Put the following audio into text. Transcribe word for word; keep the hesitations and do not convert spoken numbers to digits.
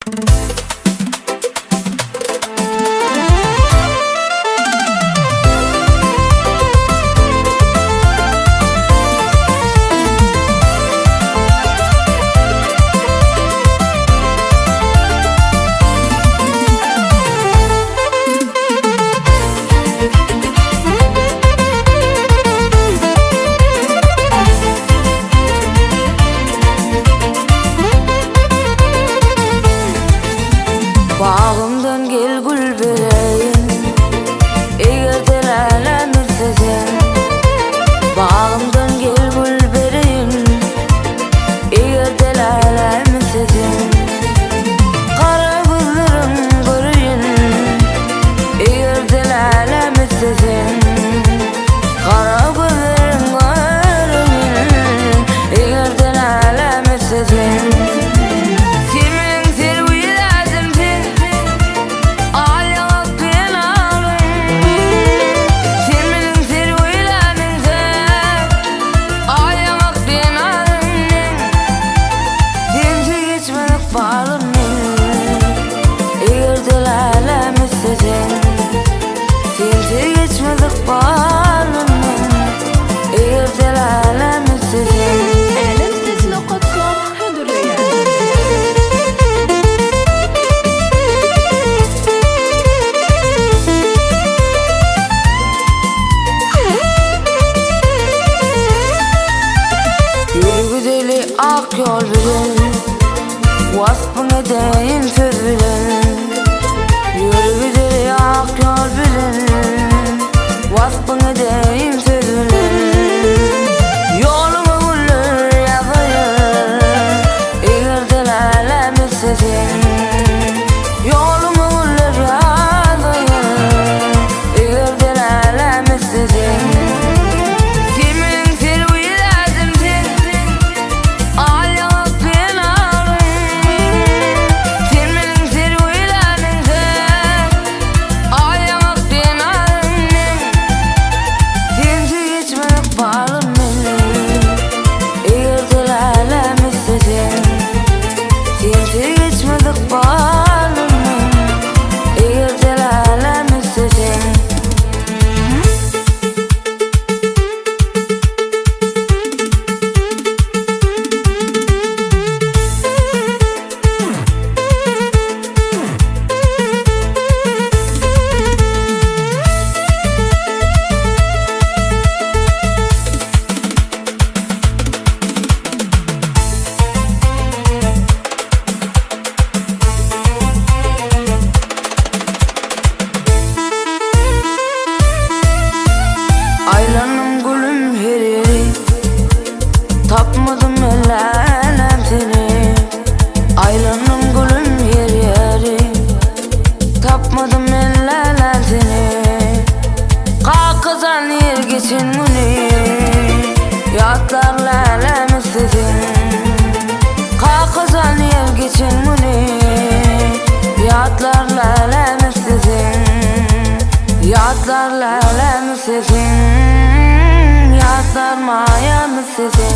Bağımdan gel gül vereyim, eğer delalet etsen. Bağımdan gel gül vereyim, eğer delalet etsen. Kara gözlerim göreyim, eğer delalet etsen. Kara gözlerim göreyim, eğer delalet etsen. Ak yol bilen, vasfın edeyim söz bilen. Yürü gideri ak yol bilen, vasfın edeyim söz bilen. Yolumu güller yazayım, eğer delalet etsen. Yolumu güller yazayım, eğer delalet etsen. Aylanım gülüm her yeri, tapmadım ellenem seni. Aylanım gülüm her yeri, tapmadım ellenem seni. Kalkızan yer geçin bunu, yatlarla elem istedin. Kalkızan yer geçin bunu, yatlarla elem istedin. Yatlarla elem istedin. Yatlar maya mı sizin?